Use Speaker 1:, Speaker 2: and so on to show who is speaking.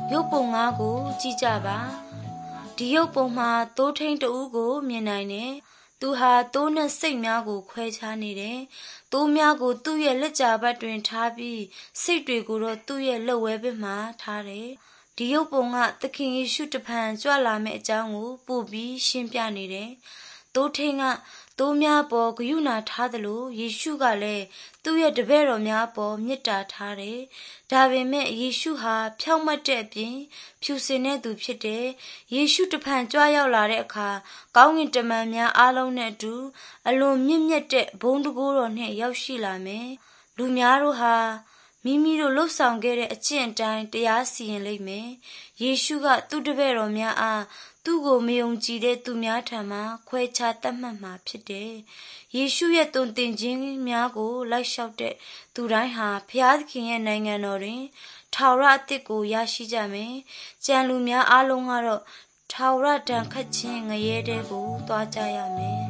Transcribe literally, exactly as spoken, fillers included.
Speaker 1: ရုပ်ပုံငါးကိုကြည့်ကြပါဒီရုပ်ပုံမှာသိုးထိန်တူကိုမြင်နိုင်တယ်သူဟာသိုးနဲ့စိတ်များကိုခွဲခြားနေတယ်သိုးများကိုသူ့ရဲ့လက်ကြာဘက်တွင်ထားပြီးစိတ်တွေကိုတော့သူ့ရဲ့လက်ဝဲဘက်မှာထားတယ်ဒီရုပ်ပုံကသခင်ယေရှုတဖန်ကြွလာမယ့်အကြောင်းကိုပို့ပြီးရှင်းပြနေတယ်သိုးထိန်ကသိုးများပေါ်ဂရုဏာထားသလိုယေရှုကလည်းသူ့ရဲ့တပည့်တော်များပေါ်မေတ္တာထားတယ်ဒါပေမဲ့ယေရှုဟာဖြောင့်မတ်တဲ့အပြင်ဖြူစင်တဲ့သူဖြစ်တယ်ယေရှုတဖန်ကြွရောက်လာတဲ့အခါကောင်းကင်တမန်များအားလုံးနဲ့အတူအလွန်မြင့်မြတ်တဲ့ဘုန်းတကူတော်နဲ့ရောက်ရှိလာမယ်လူများတို့ဟာမိမိတို့လှုပ်ဆောင်ခဲ့တဲ့အကျင့်အတိုင်းတရားစီရင်လိမ့်မယ်ယေရှုကသူ့တပည့်တော်များအားသူ့ကိုမယုံကြည်တဲ့သူများထံမှခွဲခြားတတ်မှတ်မှာဖြစ်တယ်ယေရှုရဲ့တုန်တင်ခြင်းများကိုလိုက်လျှောက်တဲ့သူတိုင်းဟာဖျားသခင်ရဲ့နိုင်ငံတော်တွင်ထာဝရအသစ်ကိုရရှိကြမယ်ကြံလူများအားလုံးကတော့ထာဝရတန်ခတ်ခြင်းငရဲတဲ့ကိုသွားကြရမယ်